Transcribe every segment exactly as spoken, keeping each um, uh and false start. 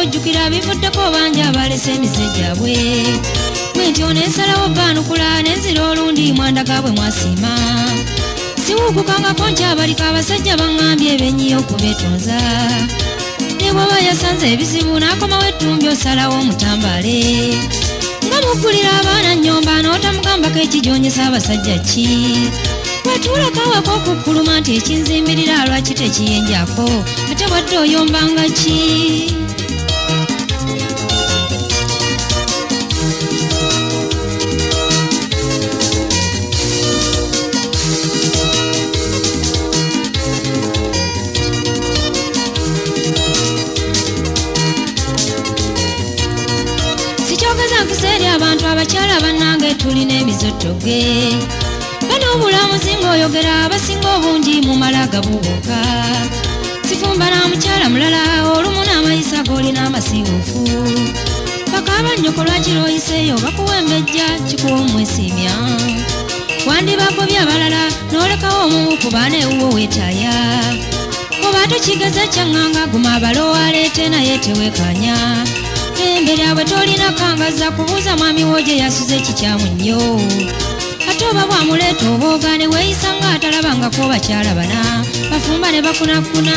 ojjukira bivuddeko bangi abalese emise gyabwe mwentyo nesalawo banukula nenzira olundi mwandaga bwe mwasiima siwukukangako nkyabalika abasajja baŋŋambye ebenyi okubetonza ne bw'aba yasanze ebizibu n'akomawo ettumbi osalawo omutambale nga muggulira abaana nnyomba n'otamugambako ekijonyesa abasajja ki batuulako awako okukkuluma nti ekinzimbirira lwaki tekiyenjako ate wadde oyombanga ki nkuseri abantu abakyala bannange tulina emizottoge bano obulamuzi ng'oyogera abasinga obungi mu malaga bubuka sifumba na mukyala mulala olumu n'amayisa g'olina amasiiwuufu bakaaba nnyoko lwaki lw'oyiseeyo bakuwembejja kikuwa omwesimya wandibagobya abalala n'olekawo omu ku baana ewuwo weetaaya oba tokigeza kyaŋŋanga guma abalowo aleete naye teweekanya embere abwe tolina kangaza kubuuza mwami wo gye yasuze ekikyamu nnyo ate oba bwamuleeta oboogaane weeyisa nga atalabangako bakyala bana bafumba ne bakunakuna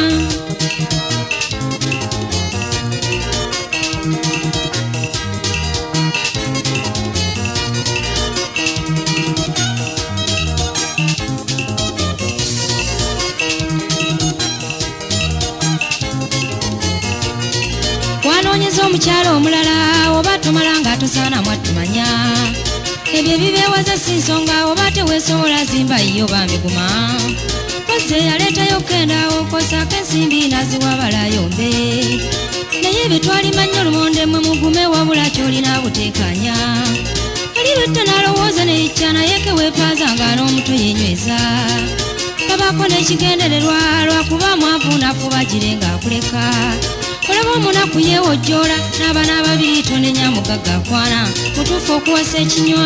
wanoonyeza omukyala omulala oba tomala nga tosaana mwatumanya ebyo ebibeewaza si nsonga oba teweesobola zimba yo bambiguma koze yaleetayo kendawo kosaako ensimbi naziwa balayombe naye ebyo twalimanya olumonde mwe mugume wabula kyolina buteekanya ali lwetta n'alowooza neyicca naye keweepaaza nga n'omutwe yenyweza kabako n'ekigendererwa lwakuba mwavu nafuba gire ng'akuleka olaba omunaku yeewojjoola n'abaana ababiri tonenya mugagga akwana mutuufu okuwasa ekinywa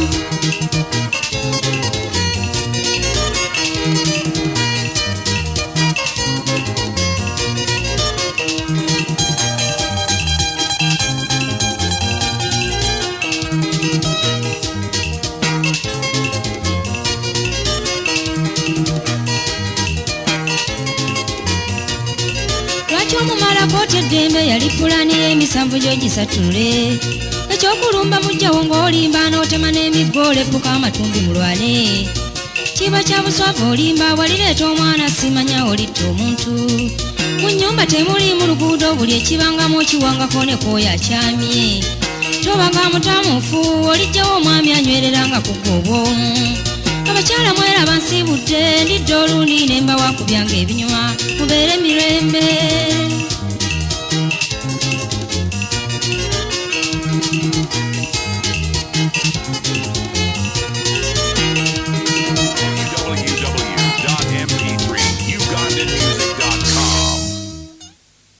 omumalako teddembe yali pulani y'emisanvu gy'ogisatule ekyokulumba mujjawo ng'olimba n'otema n'emiggo oleppuka amatumbi mulwane kiba kya buswavu olimba walireeta omwana simanya olitta omuntu mu nnyumba temuli mu luguudo buli ekibangamu okiwangako ne kwoyo akyamye tobanga mutamufu olijjawo omwami anywereranga kugga obwomu abakyala mweraba nsiibudde ndidde olundi ne mbawa ku byange ebinywa mubeere mirembe